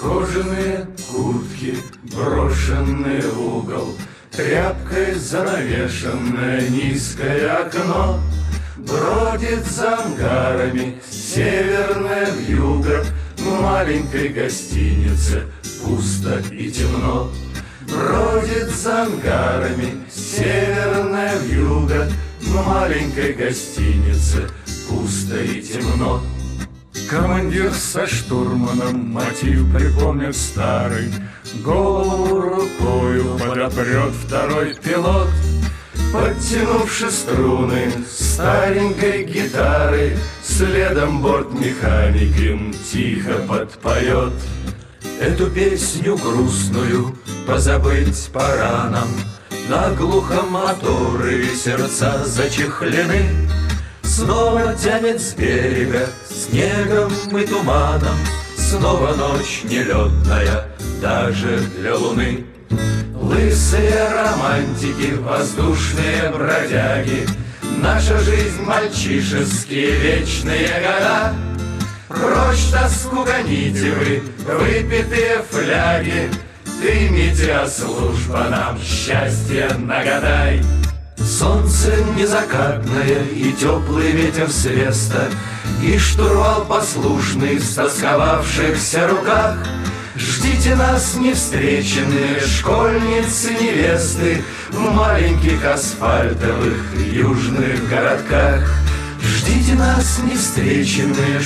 Кожаные куртки, брошенные в угол, тряпкой занавешенное низкое окно. Бродит за ангарами северное вьюга, в маленькой гостинице пусто и темно. Бродит за ангарами северная вьюга, в маленькой гостинице пусто и темно. Командир со штурманом мотив припомнит старый, голову рукою подопрет второй пилот. Подтянувши струны старенькой гитары, следом бортмеханик им тихо подпоет. Эту песню грустную позабыть пора нам, наглухо моторы сердца зачехлены. Снова тянет с берега снегом и туманом, снова ночь нелетная даже для луны. Лысые романтики, воздушные бродяги, наша жизнь мальчишеские вечные года. Прочь тоску гоните вы, выпитые фляги, дымите, а служба нам счастье нагадай. Солнце незакатное и теплый ветер с веста, и штурвал послушный в стосковавшихся руках. Ждите нас, невстреченные школьницы-невесты, в маленьких асфальтовых южных городках. Ждите нас, невстреченные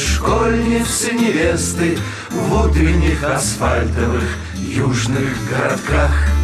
школьницы-невесты, в утренних асфальтовых южных городках.